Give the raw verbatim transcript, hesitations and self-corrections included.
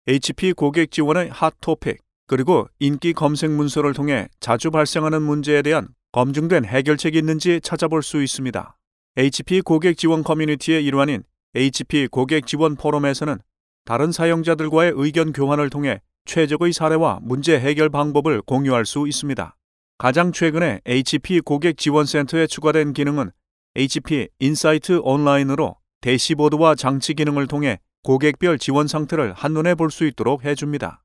에이치피 고객 지원의 핫토픽, 그리고 인기 검색 문서를 통해 자주 발생하는 문제에 대한 검증된 해결책이 있는지 찾아볼 수 있습니다. 에이치피 고객 지원 커뮤니티의 일환인 에이치피 고객 지원 포럼에서는 다른 사용자들과의 의견 교환을 통해 최적의 사례와 문제 해결 방법을 공유할 수 있습니다. 가장 최근에 에이치피 고객 지원센터에 추가된 기능은 에이치피 인사이트 온라인으로 대시보드와 장치 기능을 통해 고객별 지원 상태를 한눈에 볼 수 있도록 해줍니다.